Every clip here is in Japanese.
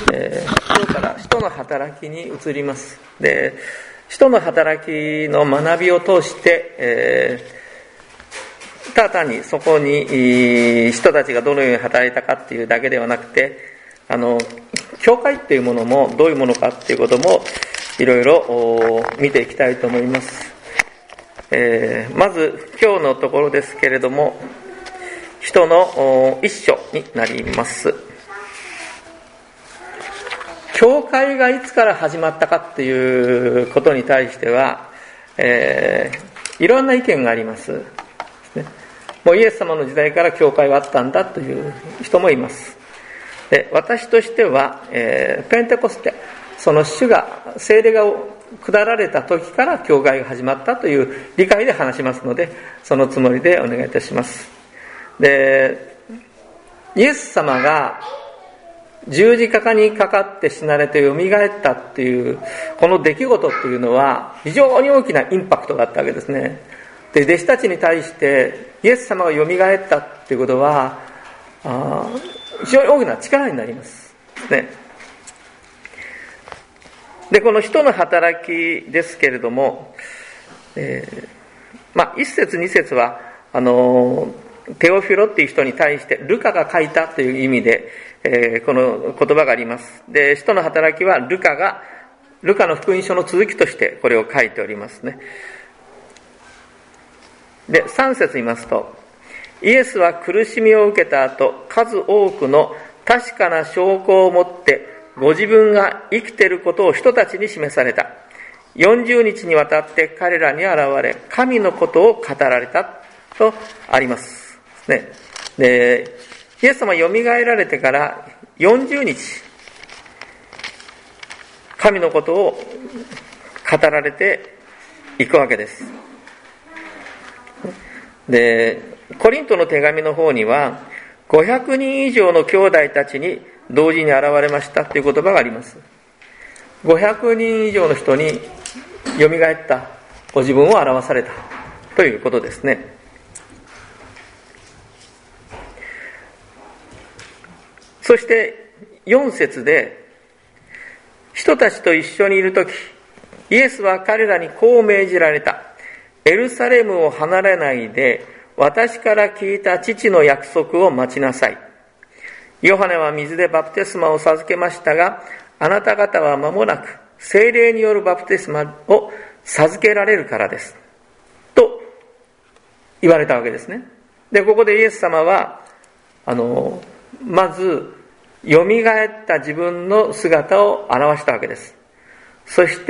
今日から使徒の働きに移ります。で、使徒の働きの学びを通して、ただ単にそこに人たちがどのように働いたかっていうだけではなくて、教会っていうものもどういうものかっていうこともいろいろ見ていきたいと思います。まず今日のところですけれども、使徒の一章になります。教会がいつから始まったかっていうことに対しては、いろんな意見があります。もうイエス様の時代から教会はあったんだという人もいます。で、私としては、ペンテコステ、その主が聖霊が下られた時から教会が始まったという理解で話しますので、そのつもりでお願いいたします。で、イエス様が十字架にかかって死なれてよみがえったっていうこの出来事っていうのは非常に大きなインパクトがあったわけですね。で、弟子たちに対してイエス様がよみがえったっていうことは非常に大きな力になりますね。で、この使徒の働きですけれども、一節二節はテオフィロっていう人に対してルカが書いたという意味で、この言葉があります。で、使徒の働きはルカの福音書の続きとしてこれを書いておりますね。で、3節見ますと、イエスは苦しみを受けた後、数多くの確かな証拠を持ってご自分が生きていることを人たちに示された。40日にわたって彼らに現れ、神のことを語られたとありますね。で、イエス様よみがえられてから40日神のことを語られていくわけです。で、コリントの手紙の方には500人以上の兄弟たちに同時に現れましたという言葉があります。500人以上の人によみがえったご自分を表されたということですね。そして4節で、人たちと一緒にいるとき、イエスは彼らにこう命じられた。エルサレムを離れないで、私から聞いた父の約束を待ちなさい。ヨハネは水でバプテスマを授けましたが、あなた方は間もなく聖霊によるバプテスマを授けられるからです。と言われたわけですね。で、ここでイエス様は、まず、よみがえった自分の姿を表したわけです。そして、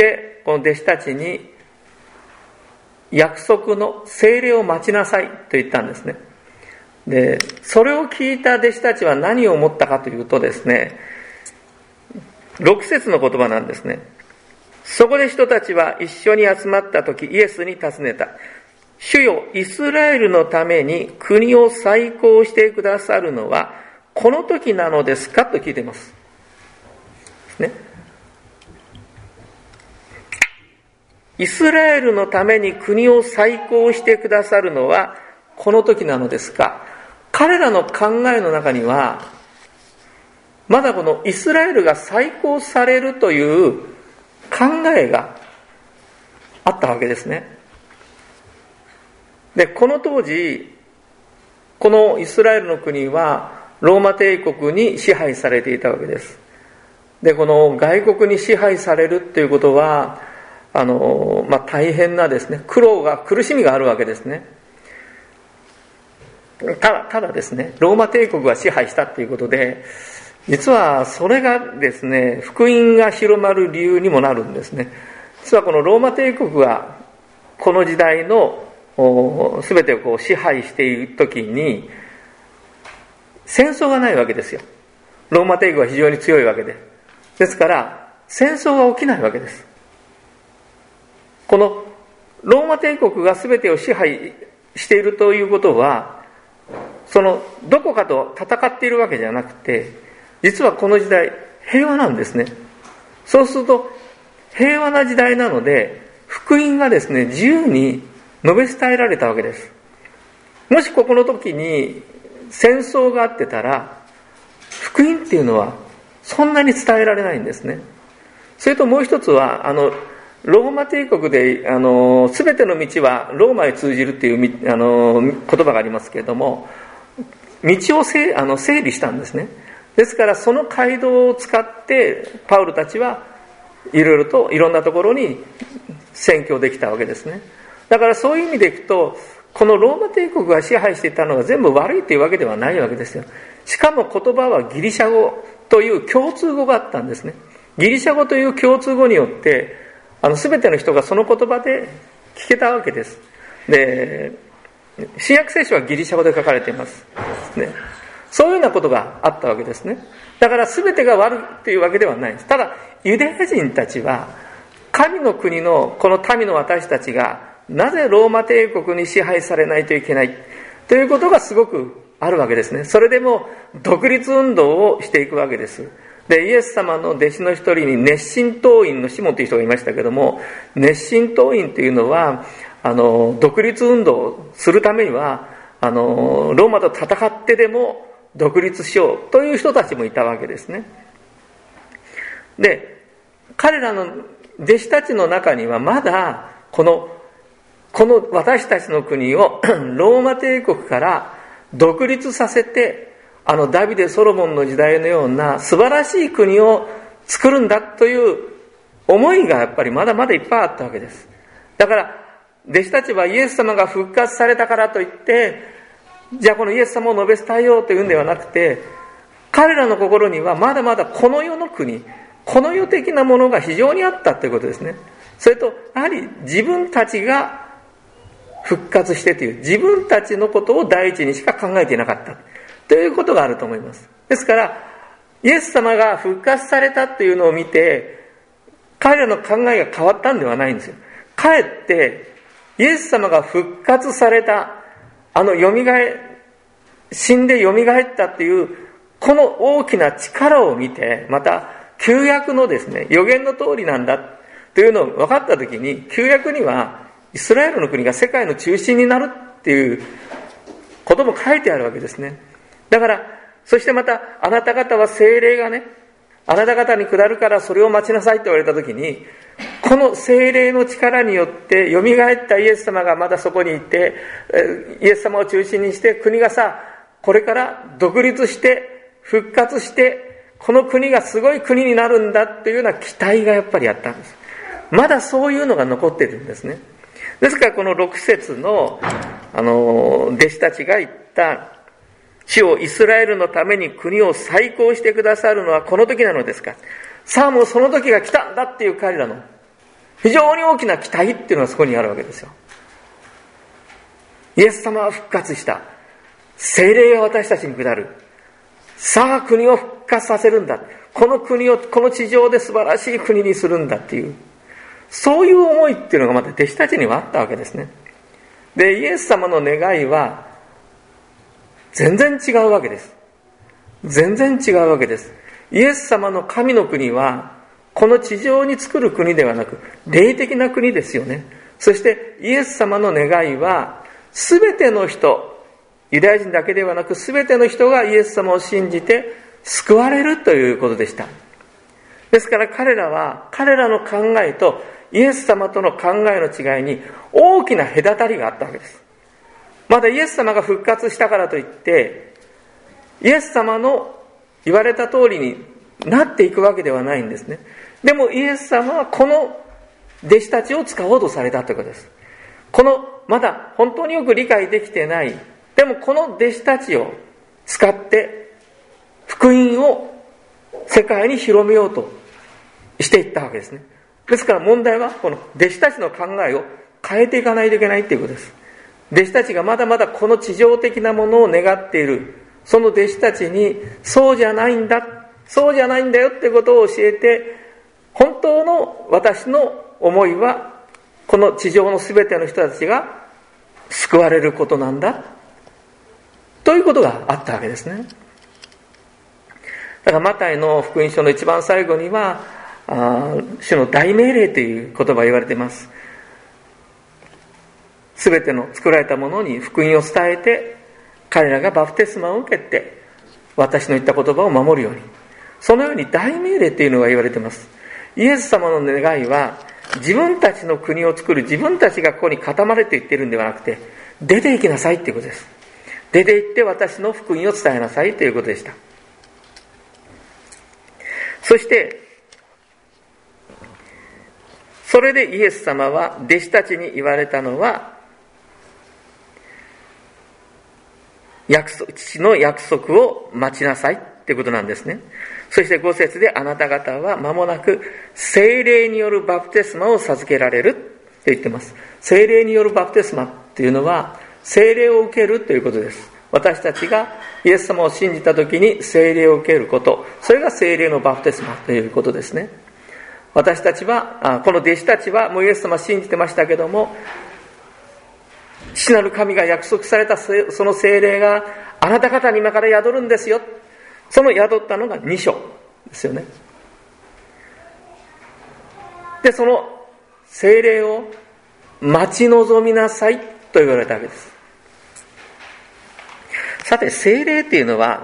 この弟子たちに、約束の聖霊を待ちなさいと言ったんですね。で、それを聞いた弟子たちは何を思ったかというとですね、6節の言葉なんですね。そこで人たちは一緒に集まった時、イエスに尋ねた。主よ、イスラエルのために国を再興してくださるのはこの時なのですかと聞いています。ね。イスラエルのために国を再興してくださるのはこの時なのですか。彼らの考えの中には、まだこのイスラエルが再興されるという考えがあったわけですね。で、この当時、このイスラエルの国はローマ帝国に支配されていたわけです。で、この外国に支配されるっていうことは、大変なですね、苦しみがあるわけですね。ただですね、ローマ帝国が支配したっていうことで、実はそれがですね、福音が広まる理由にもなるんですね。実はこのローマ帝国がこの時代の全てを支配している時に戦争がないわけですよ。ローマ帝国は非常に強いわけで。ですから戦争が起きないわけです。このローマ帝国が全てを支配しているということは、そのどこかと戦っているわけじゃなくて、実はこの時代平和なんですね。そうすると平和な時代なので、福音がですね、自由に述べ伝えられたわけです。もしここの時に戦争があってたら、福音っていうのはそんなに伝えられないんですね。それともう一つはローマ帝国で全ての道はローマへ通じるっていう言葉がありますけれども、道を整理したんですね。ですからその街道を使ってパウルたちはいろんなところに宣教できたわけですね。だからそういう意味でいくと、このローマ帝国が支配していたのが全部悪いというわけではないわけですよ。しかも言葉はギリシャ語という共通語があったんですね。ギリシャ語という共通語によって全ての人がその言葉で聞けたわけです。で、新約聖書はギリシャ語で書かれています、ね、そういうようなことがあったわけですね。だから全てが悪いというわけではないんです。ただユダヤ人たちは神の国のこの民の私たちがなぜローマ帝国に支配されないといけないということがすごくあるわけですね。それでも独立運動をしていくわけです。で、イエス様の弟子の一人に熱心党員のシモンという人がいましたけども、熱心党員というのは独立運動をするためにはローマと戦ってでも独立しようという人たちもいたわけですね。で、彼らの弟子たちの中にはまだこの私たちの国をローマ帝国から独立させて、ダビデ・ソロモンの時代のような素晴らしい国を作るんだという思いがやっぱりまだまだいっぱいあったわけです。だから弟子たちはイエス様が復活されたからといって、じゃあこのイエス様を述べ伝えようというんではなくて、彼らの心にはまだまだこの世の国、この世的なものが非常にあったということですね。それとやはり自分たちが復活してという自分たちのことを第一にしか考えていなかったということがあると思います。ですからイエス様が復活されたというのを見て彼らの考えが変わったんではないんですよ。かえってイエス様が復活された死んでよみがえったっていうこの大きな力を見て、また旧約のですね予言の通りなんだというのを分かったときに、旧約にはイスラエルの国が世界の中心になるっていうことも書いてあるわけですね。だからそしてまたあなた方は聖霊がねあなた方に下るからそれを待ちなさいと言われたときに、この聖霊の力によってよみがえったイエス様がまだそこにいて、イエス様を中心にして国がこれから独立して復活してこの国がすごい国になるんだというような期待がやっぱりあったんです。まだそういうのが残っているんですね。ですからこの6節の、弟子たちが言った主をイスラエルのために国を再興してくださるのはこの時なのですか。さあもうその時が来たんだっていう彼らの非常に大きな期待っていうのがそこにあるわけですよ。イエス様は復活した。聖霊が私たちに下る。さあ国を復活させるんだ。この国をこの地上で素晴らしい国にするんだっていう、そういう思いっていうのがまた弟子たちにはあったわけですね。で、イエス様の願いは全然違うわけです。全然違うわけです。イエス様の神の国はこの地上に作る国ではなく霊的な国ですよね。そしてイエス様の願いは全ての人、ユダヤ人だけではなく全ての人がイエス様を信じて救われるということでした。ですから彼らは彼らの考えとイエス様との考えの違いに大きな隔たりがあったわけです。まだイエス様が復活したからといってイエス様の言われた通りになっていくわけではないんですね。でもイエス様はこの弟子たちを使おうとされたということです。このまだ本当によく理解できてない、でもこの弟子たちを使って福音を世界に広めようとしていったわけですね。ですから問題はこの弟子たちの考えを変えていかないといけないということです。弟子たちがまだまだこの地上的なものを願っている、その弟子たちにそうじゃないんだ、そうじゃないんだよってことを教えて、本当の私の思いはこの地上のすべての人たちが救われることなんだということがあったわけですね。だからマタイの福音書の一番最後には主の大命令という言葉が言われています。すべての作られたものに福音を伝えて彼らがバプテスマを受けて私の言った言葉を守るように、 そのように大命令というのが言われています。イエス様の願いは、自分たちの国を作る、自分たちがここに固まれと言っているんではなくて、出て行きなさいということです。出て行って私の福音を伝えなさいということでした。そしてそれでイエス様は弟子たちに言われたのは、父の約束を待ちなさいってことなんですね。そして5節で、あなた方は間もなく聖霊によるバプテスマを授けられると言っています。聖霊によるバプテスマっていうのは、聖霊を受けるということです。私たちがイエス様を信じたときに聖霊を受けること、それが聖霊のバプテスマということですね。私たちは、この弟子たちはもうイエス様を信じてましたけども、父なる神が約束されたその聖霊があなた方に今から宿るんですよ。その宿ったのが2章ですよね。で、その聖霊を待ち望みなさいと言われたわけです。さて、聖霊っていうのは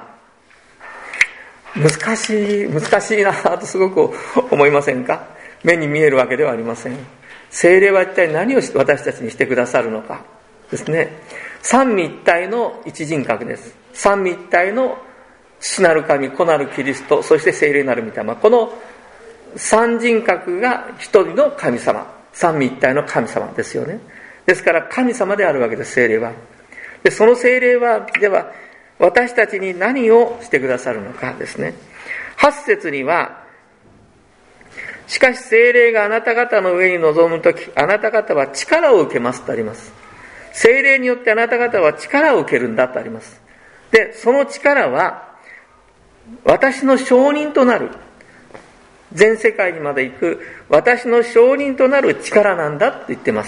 難しいなとすごく思いませんか？目に見えるわけではありません。聖霊は一体何を私たちにしてくださるのかですね。三位一体の一人格です。三位一体の父なる神、子なるキリスト、そして聖霊なる御霊、この三人格が一人の神様、三位一体の神様ですよね。ですから神様であるわけです、聖霊は。で、その聖霊はでは私たちに何をしてくださるのかですね。8節には、しかし聖霊があなた方の上に臨むとき、あなた方は力を受けますとあります。聖霊によってあなた方は力を受けるんだとあります。で、その力は私の証人となる、全世界にまで行く私の証人となる力なんだと言っています。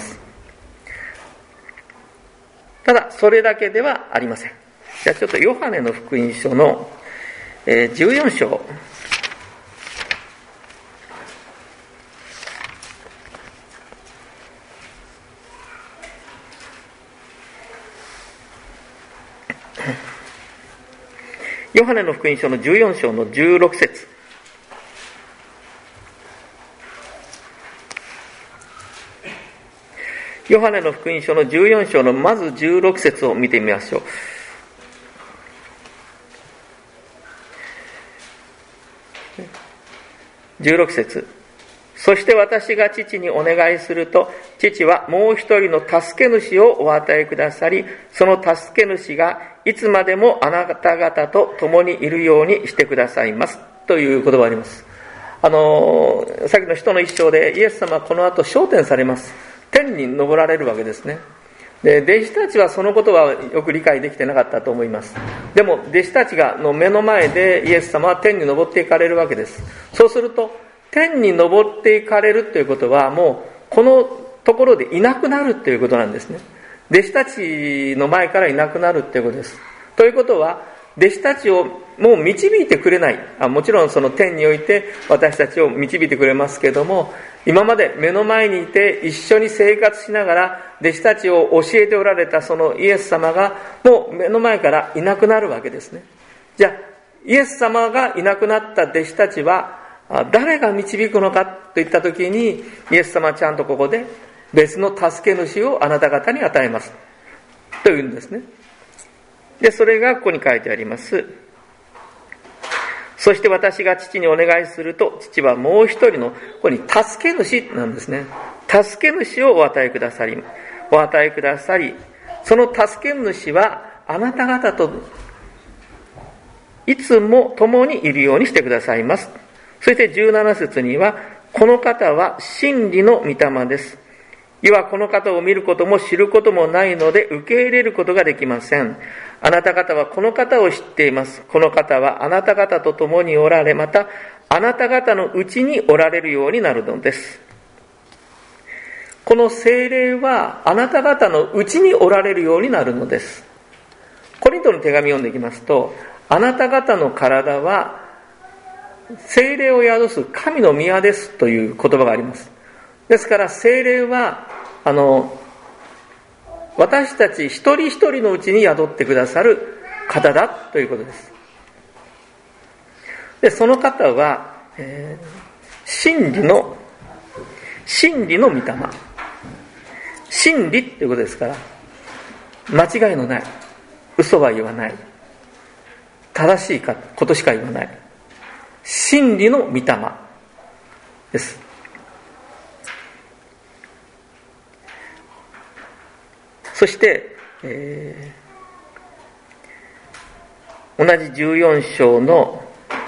ただそれだけではありません。じゃあちょっとヨハネの福音書の14章、ヨハネの福音書の14章の16節、ヨハネの福音書の14章のまず16節を見てみましょう。16節、そして私が父にお願いすると、父はもう一人の助け主をお与えくださり、その助け主がいつまでもあなた方と共にいるようにしてくださいますという言葉があります。さっきの使徒の一章でイエス様はこの後昇天されます。天に昇られるわけですね。で、弟子たちはそのことはよく理解できてなかったと思います。でも弟子たちの目の前でイエス様は天に昇っていかれるわけです。そうすると天に昇っていかれるということは、もうこのところでいなくなるということなんですね。弟子たちの前からいなくなるということです。ということは、弟子たちをもう導いてくれない、もちろんその天において私たちを導いてくれますけども、今まで目の前にいて一緒に生活しながら弟子たちを教えておられたそのイエス様がもう目の前からいなくなるわけですね。じゃあイエス様がいなくなった弟子たちは誰が導くのかといったときに、イエス様はちゃんとここで別の助け主をあなた方に与えますというんですね。で、それがここに書いてあります。そして私が父にお願いすると、父はもう一人の、ここに助け主なんですね。助け主をお与えくださり、その助け主はあなた方といつも共にいるようにしてくださいます。そして17節には、この方は真理の御霊です。世はこの方を見ることも知ることもないので受け入れることができません。あなた方はこの方を知っています。この方はあなた方と共におられ、またあなた方のうちにおられるようになるのです。この聖霊はあなた方のうちにおられるようになるのです。コリントの手紙を読んでいきますと、あなた方の体は聖霊を宿す神の宮ですという言葉があります。ですから聖霊は私たち一人一人のうちに宿ってくださる方だということです。 でその方は、真理の御霊、真理っていうことですから、間違いのない、嘘は言わない、正しいことしか言わない、真理の御霊です。そして、同じ14章の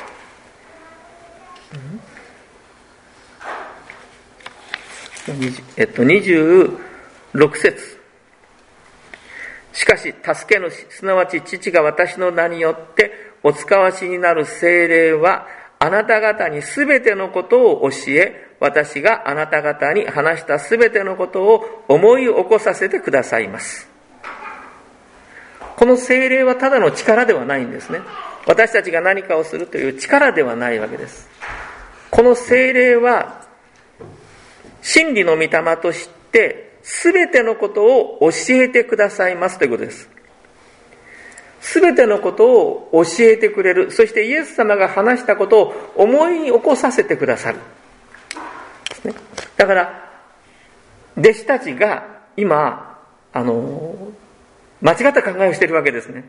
26節。しかし助け主、すなわち父が私の名によってお使わしになる聖霊は、あなた方にすべてのことを教え、私があなた方に話したすべてのことを思い起こさせてくださいます。この聖霊はただの力ではないんですね。私たちが何かをするという力ではないわけです。この聖霊は真理の御霊としてすべてのことを教えてくださいますということです。すべてのことを教えてくれる。そしてイエス様が話したことを思い起こさせてくださる。ですね。だから弟子たちが今間違った考えをしているわけですね。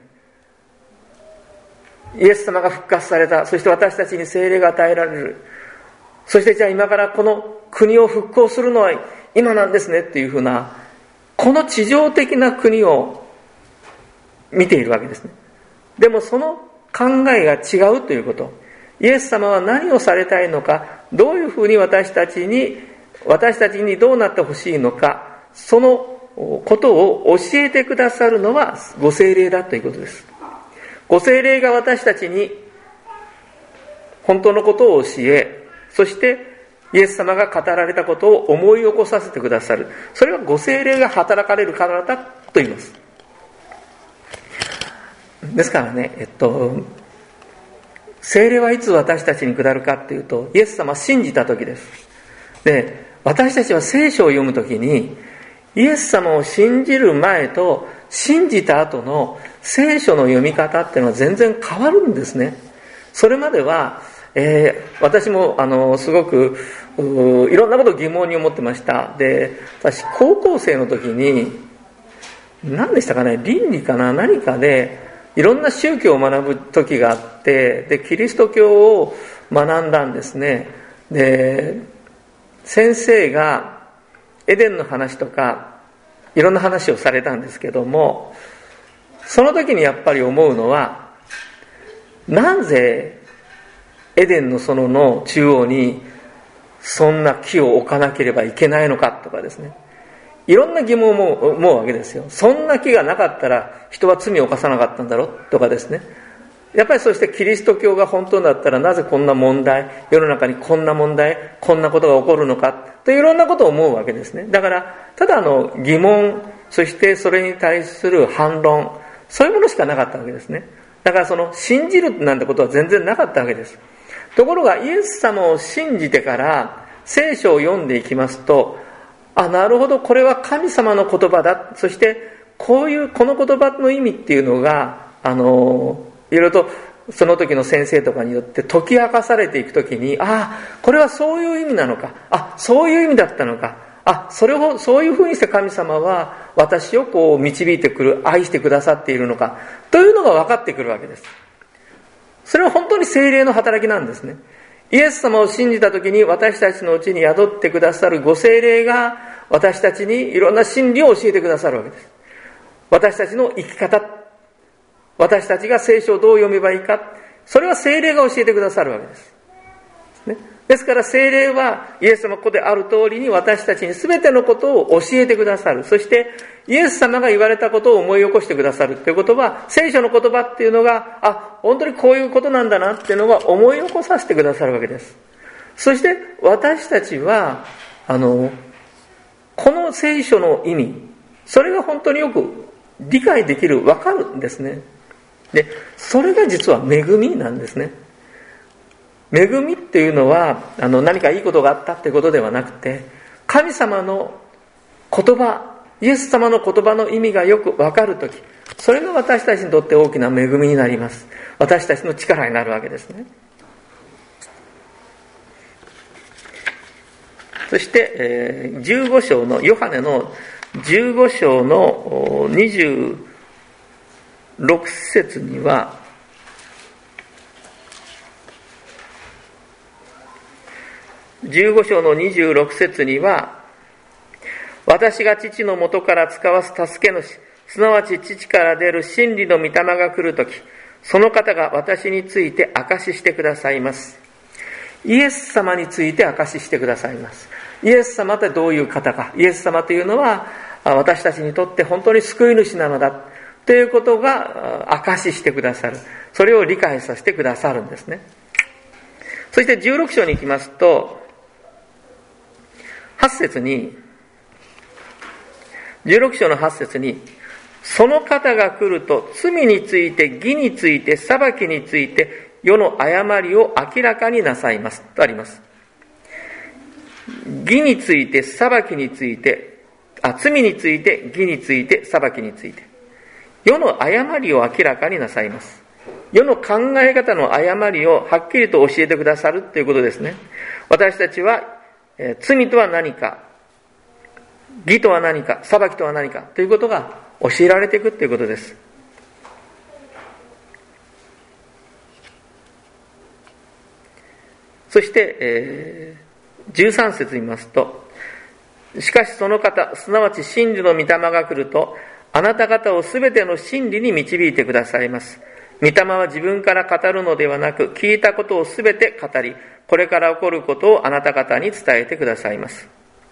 イエス様が復活された。そして私たちに聖霊が与えられる。そしてじゃあ今からこの国を復興するのは今なんですねっていうふうな、この地上的な国を見ているわけですね。でもその考えが違うということ。イエス様は何をされたいのか、どういうふうに私たちにどうなってほしいのか、そのことを教えてくださるのはご聖霊だということです。ご聖霊が私たちに本当のことを教え、そしてイエス様が語られたことを思い起こさせてくださる。それはご聖霊が働かれるからだと言います。ですからね、聖霊はいつ私たちに下るかっていうと、イエス様を信じた時です。で、私たちは聖書を読むときに、イエス様を信じる前と信じた後の聖書の読み方っていうのは全然変わるんですね。それまでは、私もすごくいろんなことを疑問に思ってました。で、私高校生の時に何でしたかね、倫理かな何かでいろんな宗教を学ぶ時があって、でキリスト教を学んだんですね。で先生がエデンの話とかいろんな話をされたんですけども、その時にやっぱり思うのは、なぜエデンの園の中央にそんな木を置かなければいけないのかとかですね、いろんな疑問を思うわけですよ。そんな木がなかったら人は罪を犯さなかったんだろうとかですね。やっぱりそしてキリスト教が本当だったらなぜこんな問題、世の中にこんな問題、こんなことが起こるのかといろんなことを思うわけですね。だからただ疑問、そしてそれに対する反論、そういうものしかなかったわけですね。だから信じるなんてことは全然なかったわけです。ところがイエス様を信じてから聖書を読んでいきますと、なるほど、これは神様の言葉だ。そしてこの言葉の意味っていうのがいろいろとその時の先生とかによって解き明かされていくときに、これはそういう意味なのか、そういう意味だったのか、そういうふうにして神様は私を導いてくる、愛してくださっているのかというのが分かってくるわけです。それは本当に聖霊の働きなんですね。イエス様を信じたときに私たちのうちに宿ってくださるご聖霊が私たちにいろんな真理を教えてくださるわけです。私たちの生き方、私たちが聖書をどう読めばいいか、それは聖霊が教えてくださるわけです。ですから聖霊はイエス様ここである通りに私たちに全てのことを教えてくださる。そしてイエス様が言われたことを思い起こしてくださるということは、聖書の言葉っていうのが本当にこういうことなんだなっていうのが思い起こさせてくださるわけです。そして私たちはこの聖書の意味、それが本当によく理解できる、分かるんですね。でそれが実は恵みなんですね。恵みっていうのは何かいいことがあったってことではなくて、神様の言葉、イエス様の言葉の意味がよく分かるとき、それが私たちにとって大きな恵みになります。私たちの力になるわけですね。 そして、15章のヨハネの15章の26節には、15章の26節には、私が父の元から使わす助け主、すなわち父から出る真理の御霊が来るとき、その方が私について証ししてくださいます。イエス様について証ししてくださいます。イエス様ってどういう方か。イエス様というのは、私たちにとって本当に救い主なのだということが証ししてくださる。それを理解させてくださるんですね。そして16章に行きますと、8節に、16章の8節に、その方が来ると罪について義について裁きについて世の誤りを明らかになさいますとあります。義について裁きについて、罪について義について裁きについて世の誤りを明らかになさいます。世の考え方の誤りをはっきりと教えてくださるということですね。私たちは罪とは何か、義とは何か、裁きとは何かということが教えられていくということです。そして、13節に見ますと、しかしその方、すなわち真理の御霊が来ると、あなた方をすべての真理に導いてくださいます。御霊は自分から語るのではなく、聞いたことをすべて語り、これから起こることをあなた方に伝えてくださいます。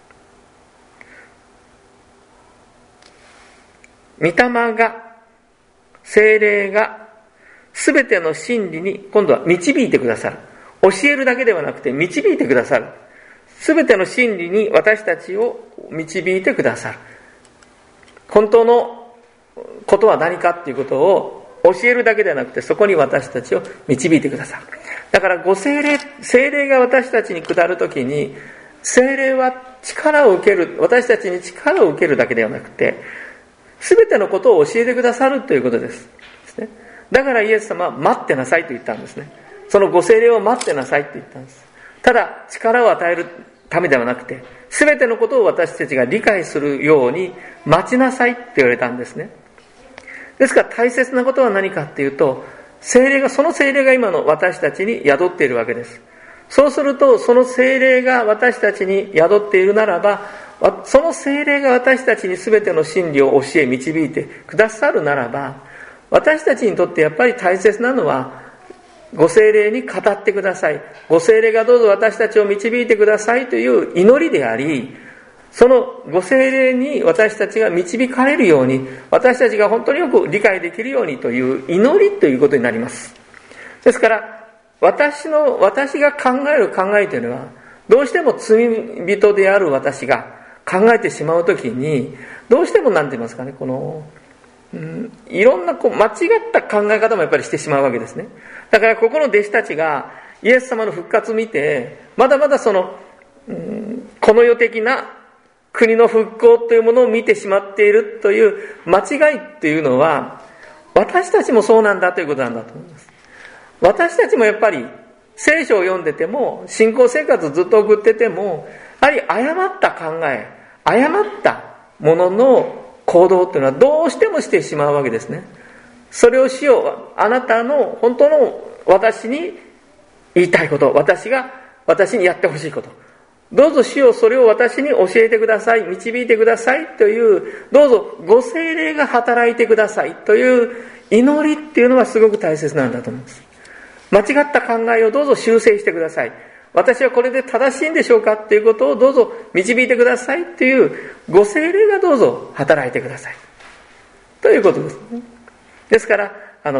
御霊が、聖霊が、すべての真理に今度は導いてくださる。教えるだけではなくて導いてくださる。すべての真理に私たちを導いてくださる。本当のことは何かということを教えるだけではなくて、そこに私たちを導いてくださる。だからご聖霊、聖霊が私たちに下るときに、聖霊は力を受ける、私たちに力を受けるだけではなくて、すべてのことを教えてくださるということです。だからイエス様は待ってなさいと言ったんですね。そのご聖霊を待ってなさいと言ったんです。ただ力を与えるためではなくて、すべてのことを私たちが理解するように待ちなさいって言われたんですね。ですから大切なことは何かっていうと、聖霊が、その聖霊が今の私たちに宿っているわけです。そうすると、その聖霊が私たちに宿っているならば、その聖霊が私たちに全ての真理を教え導いてくださるならば、私たちにとってやっぱり大切なのは、ご聖霊に語ってください。ご聖霊がどうぞ私たちを導いてくださいという祈りであり、そのご聖霊に私たちが導かれるように、私たちが本当によく理解できるようにという祈りということになります。ですから、私が考える考えというのは、どうしても罪人である私が考えてしまうときに、どうしてもなんて言いますかね、いろんな間違った考え方もやっぱりしてしまうわけですね。だからここの弟子たちがイエス様の復活を見て、まだまだこの世的な国の復興というものを見てしまっているという間違いっていうのは、私たちもそうなんだということなんだと思います。私たちもやっぱり聖書を読んでても、信仰生活をずっと送ってても、やはり誤った考え、誤ったものの行動っていうのはどうしてもしてしまうわけですね。それを主よ、あなたの本当の私に言いたいこと、私にやってほしいこと、どうぞ主よ、それを私に教えてください、導いてくださいという、どうぞご聖霊が働いてくださいという祈りっていうのはすごく大切なんだと思います。間違った考えをどうぞ修正してください。私はこれで正しいんでしょうかっていうことをどうぞ導いてくださいっていうご聖霊がどうぞ働いてくださいということですね。ですから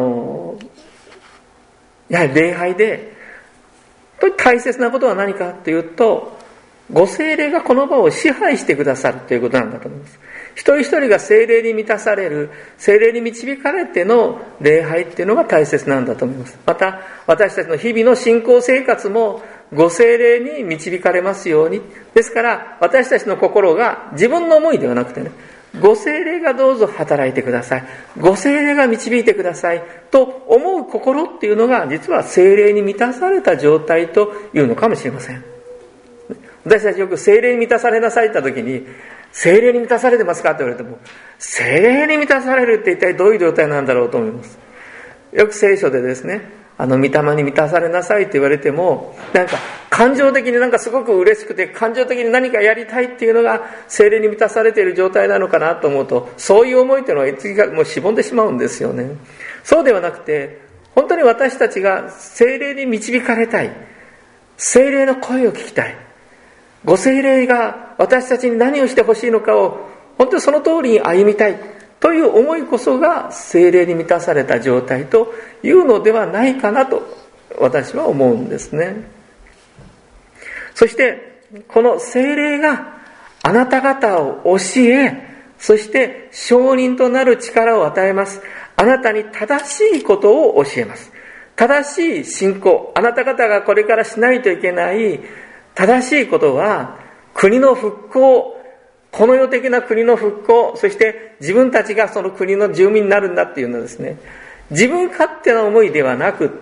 やはり礼拝で大切なことは何かというと、ご聖霊がこの場を支配してくださるということなんだと思います。一人一人が聖霊に満たされる、聖霊に導かれての礼拝っていうのが大切なんだと思います。また私たちの日々の信仰生活もご聖霊に導かれますように。ですから私たちの心が自分の思いではなくてね、ご聖霊がどうぞ働いてください、ご聖霊が導いてくださいと思う心っていうのが、実は聖霊に満たされた状態というのかもしれません。 私たちよく聖霊に満たされなさいって言った時に、聖霊に満たされてますかって言われても、聖霊に満たされるって一体どういう状態なんだろうと思います。よく聖書でですね、御霊に満たされなさいって言われても、なんか感情的にすごく嬉しくて、感情的に何かやりたいっていうのが聖霊に満たされている状態なのかなと思うと、そういう思いっていうのはいつかもうしぼんでしまうんですよね。そうではなくて、本当に私たちが聖霊に導かれたい、聖霊の声を聞きたい、ご聖霊が私たちに何をしてほしいのかを本当にその通りに歩みたいという思いこそが聖霊に満たされた状態というのではないかなと私は思うんですね。そしてこの聖霊があなた方を教え、そして証人となる力を与えます。あなたに正しいことを教えます。正しい信仰、あなた方がこれからしないといけない正しいことは、国の復興、この世的な国の復興、そして自分たちがその国の住民になるんだっていうのはですね、自分勝手な思いではなくって、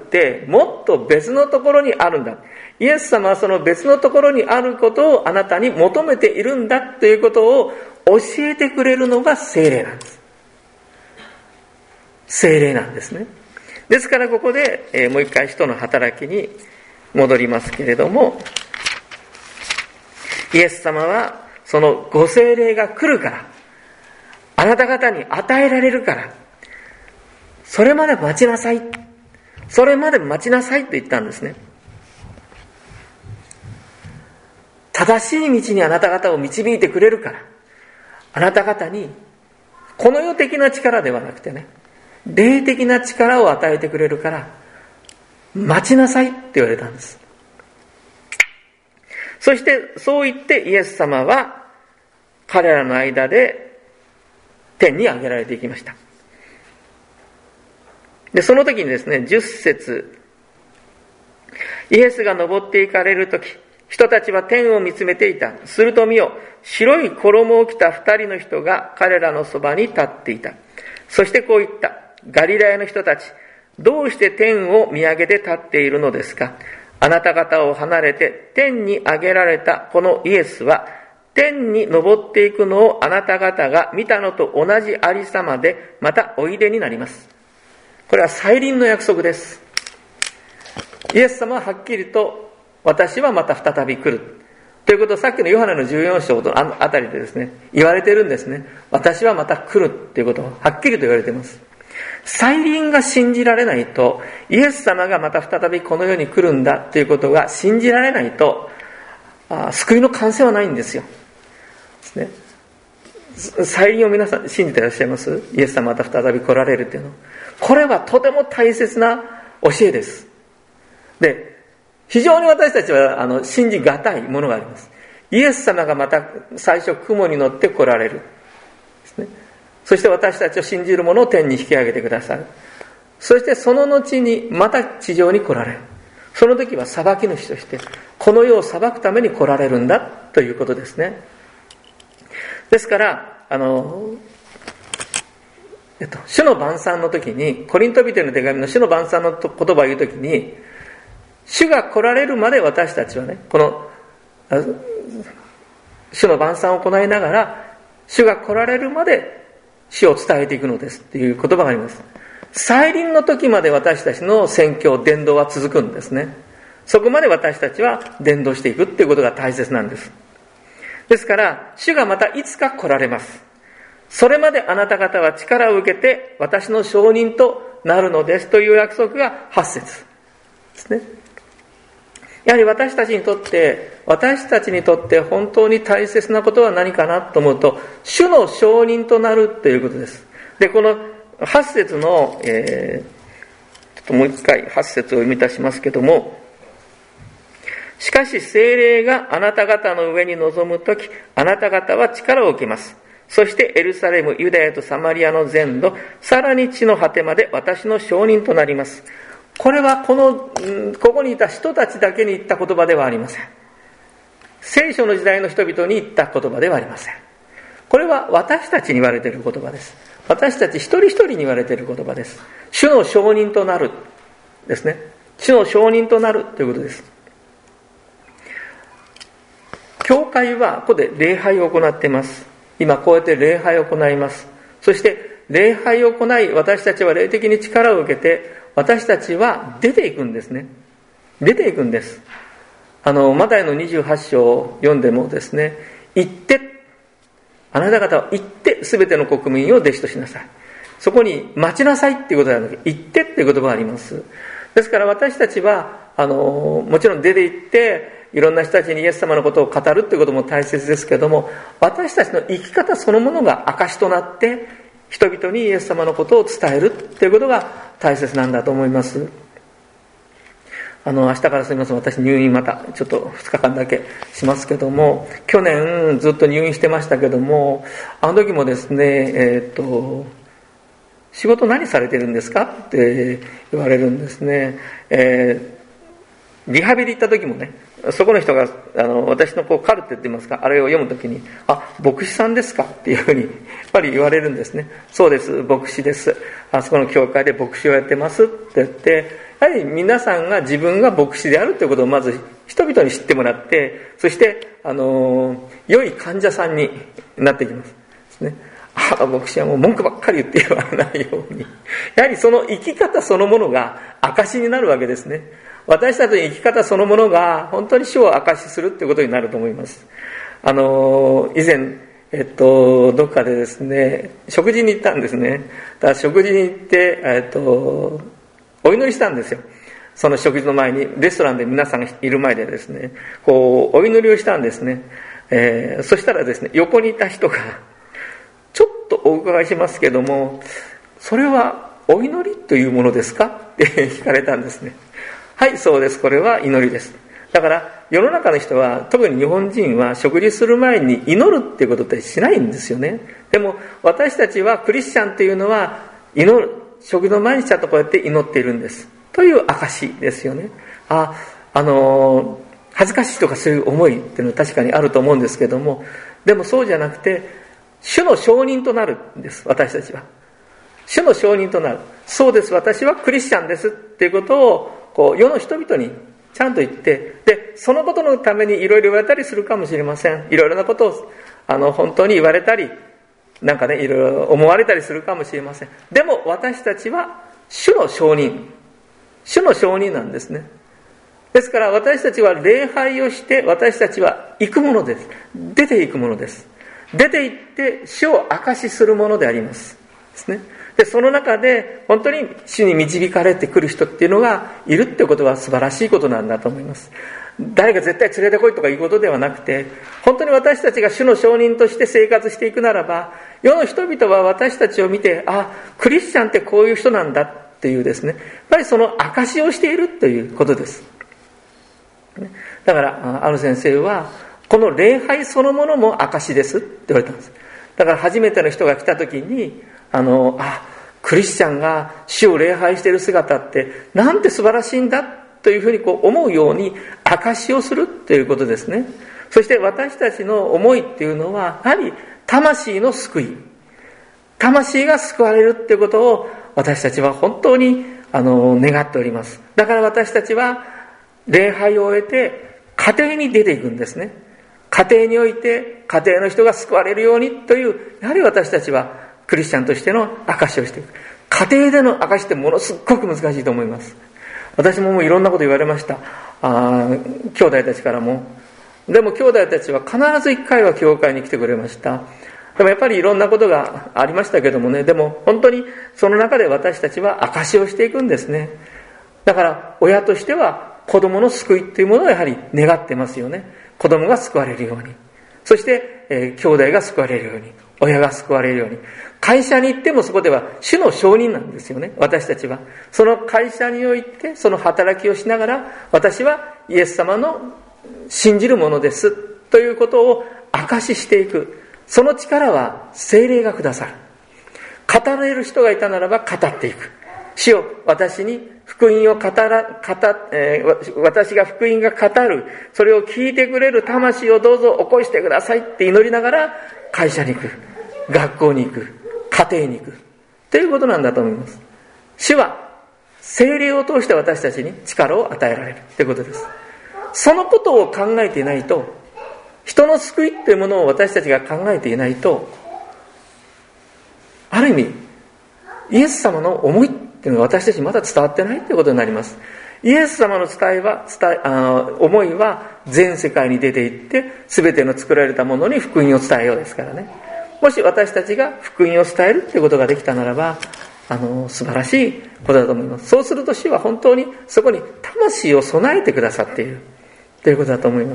もっと別のところにあるんだ。イエス様はその別のところにあることをあなたに求めているんだということを教えてくれるのが聖霊なんです。聖霊なんですね。ですからここで、もう一回使徒の働きに戻りますけれども、イエス様はそのご聖霊が来るから、あなた方に与えられるから、それまで待ちなさい、それまで待ちなさいと言ったんですね。正しい道にあなた方を導いてくれるから、あなた方にこの世的な力ではなくてね、霊的な力を与えてくれるから待ちなさいって言われたんです。そしてそう言ってイエス様は彼らの間で天に上げられていきました。でその時にですね、10節、イエスが登っていかれる時、人たちは天を見つめていた。すると見よ、白い衣を着た2人の人が彼らのそばに立っていた。そしてこう言った。ガリラヤの人たち、どうして天を見上げて立っているのですか。あなた方を離れて天に上げられたこのイエスは、天に昇っていくのをあなた方が見たのと同じありさまでまたおいでになります。これは再臨の約束です。イエス様ははっきりと、私はまた再び来るということをさっきのヨハネの14章のあたりでですね、言われているんですね。私はまた来るということをはっきりと言われています。再臨が信じられないと、イエス様がまた再びこの世に来るんだということが信じられないと、救いの完成はないんですよ。ですね。再臨を皆さん信じていらっしゃいます？イエス様また再び来られるというの。これはとても大切な教えです。で、非常に私たちは信じがたいものがあります。イエス様がまた最初雲に乗って来られるですね。そして私たちを信じる者を天に引き上げてくださる。そしてその後にまた地上に来られる。その時は裁き主としてこの世を裁くために来られるんだということですね。ですから主の晩餐の時に、コリント人への手紙の主の晩餐の言葉を言う時に、主が来られるまで私たちはね、この主の晩餐を行いながら、主が来られるまで主を伝えていくのですっていう言葉があります。再臨の時まで私たちの宣教伝道は続くんですね。そこまで私たちは伝道していくっていうことが大切なんです。ですから主がまたいつか来られます。それまであなた方は力を受けて私の証人となるのですという約束が8節ですね。やはり私たちにとって本当に大切なことは何かなと思うと、主の証人となるということです。で、この8節の、ちょっともう一回8節を読み出しますけども、しかし聖霊があなた方の上に臨むとき、あなた方は力を受けます。そしてエルサレム、ユダヤとサマリアの全土、さらに地の果てまで私の証人となります。これはここにいた人たちだけに言った言葉ではありません。聖書の時代の人々に言った言葉ではありません。これは私たちに言われている言葉です。私たち一人一人に言われている言葉です。主の証人となるですね。主の証人となるということです。 会はここで礼拝を行っています。今こうやって礼拝を行います。そして礼拝を行い、私たちは霊的に力を受けて、私たちは出ていくんですね。出ていくんです。マタイの28章を読んでもですね、行って、あなた方は行って全ての国民を弟子としなさい。そこに待ちなさいっていうことではなくて、行ってっていう言葉があります。ですから私たちはもちろん出て行っていろんな人たちにイエス様のことを語るっていうことも大切ですけども、私たちの生き方そのものが証となって人々にイエス様のことを伝えるっていうことが大切なんだと思います。明日からすみません、私入院またちょっと2日間だけしますけども、去年ずっと入院してましたけども、あの時もですね、仕事何されてるんですかって言われるんですね。リハビリ行った時もね、そこの人が私のカルテって言いますか、あれを読む時に、牧師さんですかっていうふうにやっぱり言われるんですね。そうです、牧師です。あそこの教会で牧師をやってますって言って、やはり皆さんが自分が牧師であるということをまず人々に知ってもらって、そして良い患者さんになっていきますですね。牧師はもう文句ばっかり言って言わないように、やはりその生き方そのものが証になるわけですね。私たちの生き方そのものが本当に主を証しするということになると思います。以前どっかでですね、食事に行ったんですね。だから食事に行ってお祈りしたんですよ。その食事の前にレストランで皆さんがいる前でですね、お祈りをしたんですね。そしたらですね、横にいた人がちょっとお伺いしますけども、それはお祈りというものですかって聞かれたんですね。はい、そうです、これは祈りです。だから世の中の人は、特に日本人は食事する前に祈るっていうことってしないんですよね。でも私たちはクリスチャンというのは祈る、食事の前にちゃんとこうやって祈っているんですという証ですよね。恥ずかしいとかそういう思いっていうのは確かにあると思うんですけども、でもそうじゃなくて主の証人となるんです。私たちは主の証人となる。そうです、私はクリスチャンですっていうことを世の人々にちゃんと言って、でそのことのためにいろいろ言われたりするかもしれません。いろいろなことを本当に言われたりなんかね、いろいろ思われたりするかもしれません。でも私たちは主の証人なんですね。ですから私たちは礼拝をして、私たちは行くものです。出て行くものです。出て行って主を証しするものでありますですね。でその中で本当に主に導かれてくる人っていうのがいるってことは素晴らしいことなんだと思います。誰が絶対連れてこいとかいうことではなくて、本当に私たちが主の証人として生活していくならば、世の人々は私たちを見て、クリスチャンってこういう人なんだっていうですね、やっぱりその証をしているということです。だからある先生は、この礼拝そのものも証ですって言われたんです。だから初めての人が来た時にクリスチャンが主を礼拝している姿ってなんて素晴らしいんだというふうに思うように証しをするということですね。そして私たちの思いっていうのは、やはり魂の救い、魂が救われるっていうことを私たちは本当に願っております。だから私たちは礼拝を終えて家庭に出ていくんですね。家庭において家庭の人が救われるようにという、やはり私たちはクリスチャンとしての証しをしていく。家庭での証しってものすごく難しいと思います。私ももういろんなこと言われました。兄弟たちからも。でも兄弟たちは必ず一回は教会に来てくれました。でもやっぱりいろんなことがありましたけどもね、でも本当にその中で私たちは証しをしていくんですね。だから親としては子供の救いっていうものをやはり願ってますよね。子供が救われるように、そして、兄弟が救われるように、親が救われるように。会社に行ってもそこでは主の証人なんですよね。私たちはその会社においてその働きをしながら、私はイエス様の信じるものですということを証ししていく。その力は聖霊がくださる。語れる人がいたならば語っていく。主よ、私に福音を私が福音が語る、それを聞いてくれる魂をどうぞ起こしてくださいって祈りながら、会社に行く、学校に行く、家庭に行くということなんだと思います。主は聖霊を通して私たちに力を与えられるということです。そのことを考えていないと、 人の救いというものを私たちが考えていないと、ある意味イエス様の思いっていうのが私たちにまだ伝わってないということになります。イエス様の思いは全世界に出て行って全ての作られたものに福音を伝えようですからね。もし私たちが福音を伝えるということができたならば、素晴らしいことだと思います。そうすると主は本当にそこに魂を備えてくださっているということだと思います。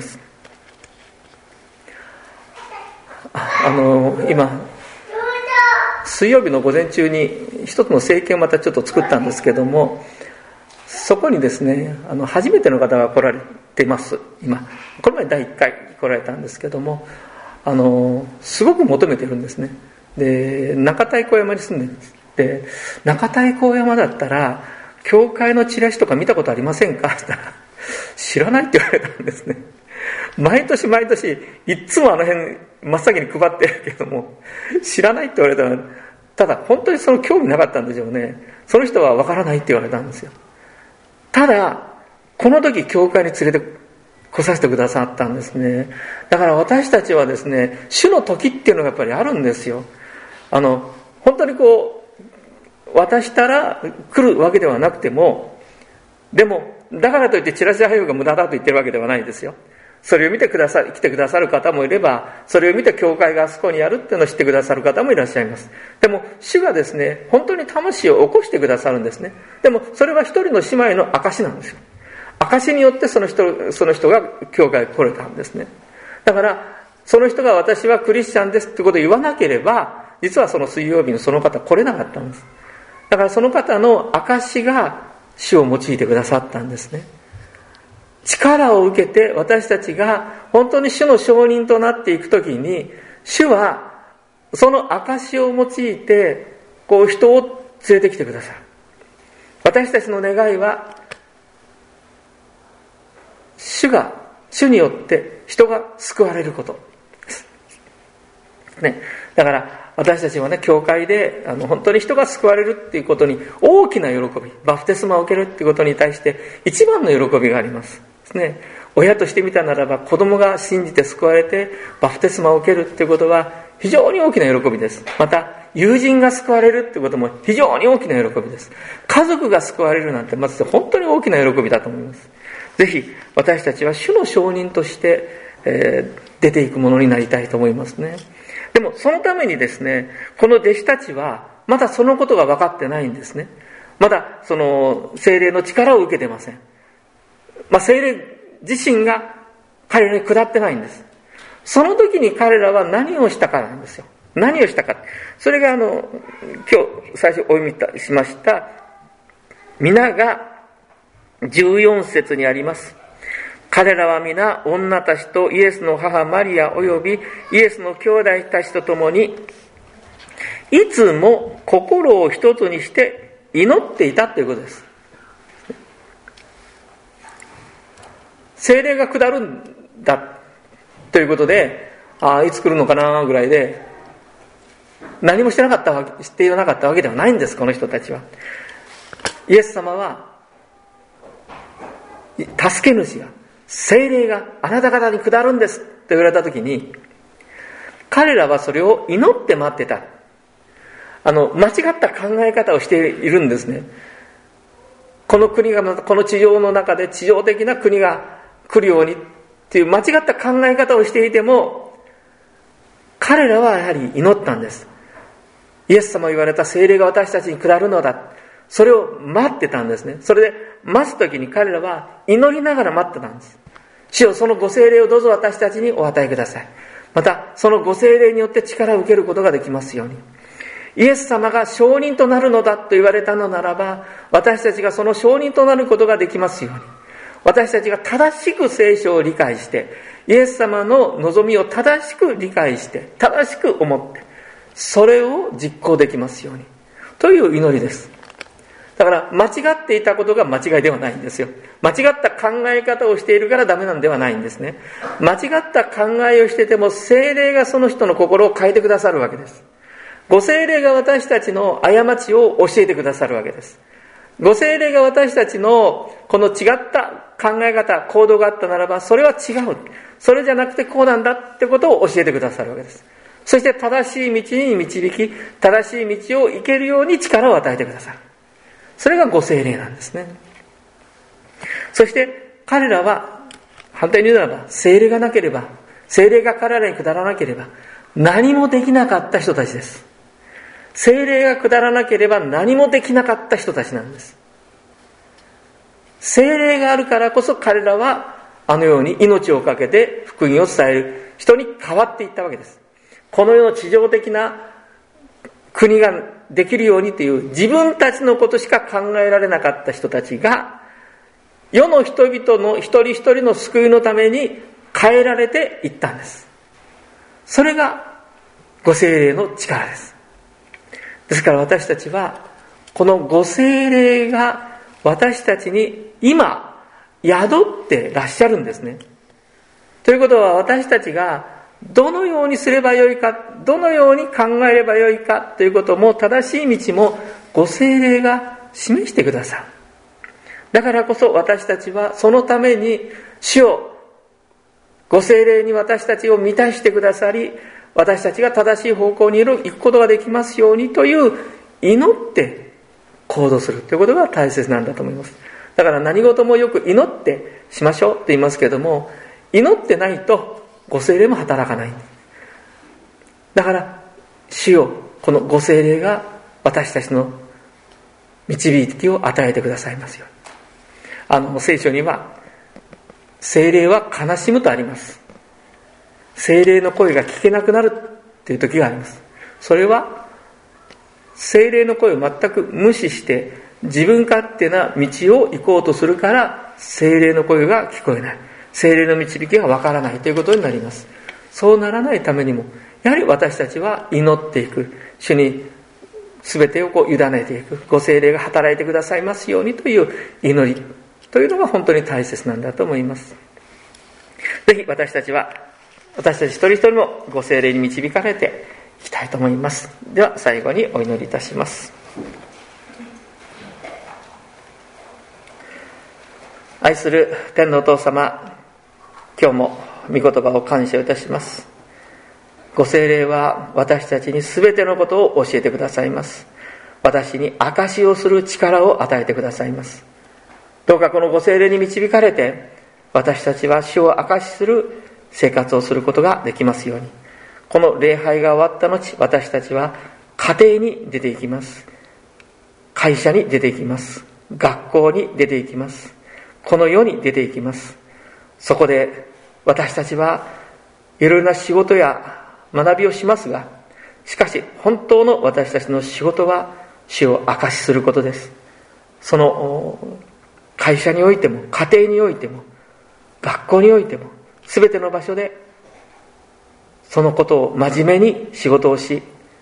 今水曜日の午前中に一つの聖経をまたちょっと作ったんですけども、そこにですね、初めての方が来られています。今この前第1回来られたんですけども、すごく求めてるんですね。で、中田小山に住んでるんです。で、中田小山だったら教会のチラシとか見たことありませんかって言ったら、知らないって言われたんですね。毎年毎年いつもあの辺真っ先に配ってるけども、知らないって言われたら、ただ本当にその興味なかったんでしょうね。その人は分からないって言われたんですよ。ただこの時教会に連れて来させてくださったんですね。だから私たちはですね、主の時っていうのがやっぱりあるんですよ。本当に渡したら来るわけではなくても、でもだからといってチラシ配布が無駄だと言ってるわけではないですよ。それを見て来てくださる方もいれば、それを見て教会があそこにあるっていうのを知ってくださる方もいらっしゃいます。でも主がですね、本当に魂を起こしてくださるんですね。でもそれは一人の姉妹の証なんですよ。証によってその人が教会に来れたんですね。だからその人が私はクリスチャンですってことを言わなければ、実はその水曜日にその方来れなかったんです。だからその方の証が主を用いてくださったんですね。力を受けて私たちが本当に主の証人となっていくときに、主はその証を用いて人を連れてきてくださる。私たちの願いは、主によって人が救われることですね。だから私たちはね、教会で本当に人が救われるっていうことに大きな喜び、バプテスマを受けるっていうことに対して一番の喜びがありますですね。親としてみたならば、子供が信じて救われてバプテスマを受けるっていうことは非常に大きな喜びです。また友人が救われるっていうことも非常に大きな喜びです。家族が救われるなんてまず本当に大きな喜びだと思います。ぜひ私たちは主の証人として、出ていくものになりたいと思いますね。でもそのためにですね、この弟子たちはまだそのことが分かってないんですね。まだその聖霊の力を受けてません。聖霊自身が彼らに下ってないんです。その時に彼らは何をしたかなんですよ。何をしたか。それが今日最初お読みしました皆が14節にあります。彼らは皆女たちとイエスの母マリアおよびイエスの兄弟たちと共にいつも心を一つにして祈っていたということです。聖霊が下るんだということで、いつ来るのかなぐらいで何もしていなかったわけではないんです。この人たちは、イエス様は助け主が、聖霊があなた方に下るんですと言われたときに、彼らはそれを祈って待ってた。間違った考え方をしているんですね。この国がこの地上の中で地上的な国が来るようにっていう間違った考え方をしていても、彼らはやはり祈ったんです。イエス様言われた聖霊が私たちに下るのだ、それを待ってたんですね。それで待つ時に彼らは祈りながら待ってたんです。主よ、そのご聖霊をどうぞ私たちにお与えください。またそのご聖霊によって力を受けることができますように。イエス様が証人となるのだと言われたのならば、私たちがその証人となることができますように。私たちが正しく聖書を理解して、イエス様の望みを正しく理解して正しく思って、それを実行できますようにという祈りです。だから間違っていたことが間違いではないんですよ。間違った考え方をしているからダメなんではないんですね。間違った考えをしてても聖霊がその人の心を変えてくださるわけです。ご聖霊が私たちの過ちを教えてくださるわけです。 ご聖霊が私たちのこの違った考え方、行動があったならば、それは違う。それじゃなくてこうなんだってことを教えてくださるわけです。そして正しい道に導き、正しい道を行けるように力を与えてくださる。それがご聖霊なんですね。そして彼らは、反対に言うならば、聖霊がなければ、聖霊が彼らに下らなければ、何もできなかった人たちです。聖霊が下らなければ何もできなかった人たちなんです。聖霊があるからこそ彼らはあのように命を懸けて福音を伝える人に変わっていったわけです。この世の地上的な国ができるようにという自分たちのことしか考えられなかった人たちが、世の人々の一人一人の救いのために変えられていったんです。それがご聖霊の力です。ですから私たちはこのご聖霊が私たちに今宿ってらっしゃるんですね。ということは、私たちがどのようにすればよいか、どのように考えればよいかということも、正しい道もご聖霊が示してくださる。だからこそ私たちはそのために主を、ご聖霊に私たちを満たしてくださり、私たちが正しい方向に行くことができますようにという祈って行動するということが大切なんだと思います。だから何事もよく祈ってしましょうと言いますけれども、祈ってないとご聖霊も働かない。だから主よ、このご聖霊が私たちの導きを与えてくださいますように。聖書には聖霊は悲しむとあります。聖霊の声が聞けなくなるという時があります。それは聖霊の声を全く無視して自分勝手な道を行こうとするから聖霊の声が聞こえない、聖霊の導きがわからないということになります。そうならないためにも、やはり私たちは祈っていく、主に全てを委ねていく、ご聖霊が働いてくださいますようにという祈りというのが本当に大切なんだと思います。ぜひ私たち一人一人もご聖霊に導かれていきたいと思います。では最後にお祈りいたします。愛する天のお父様、今日も御言葉を感謝いたします。ご聖霊は私たちにすべてのことを教えてくださいます。私に証しをする力を与えてくださいます。どうかこのご聖霊に導かれて、私たちは主を証しする生活をすることができますように。この礼拝が終わった後、私たちは家庭に出ていきます。会社に出ていきます。学校に出ていきます。この世に出ていきます。そこで私たちはいろいろな仕事や学びをしますが、しかし本当の私たちの仕事は主を証しすることです。その会社においても、家庭においても、学校においても、すべての場所でそのことを真面目に仕事をし、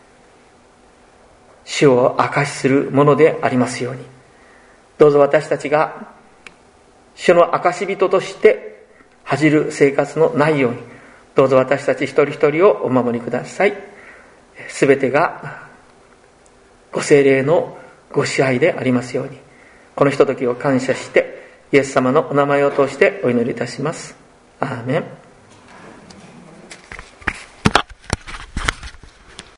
主を証しするものでありますように。どうぞ私たちが主の証人として恥じる生活のないように、どうぞ私たち一人一人をお守りください。すべてがご聖霊のご支配でありますように。このひとときを感謝して、イエス様のお名前を通してお祈りいたします。アーメン。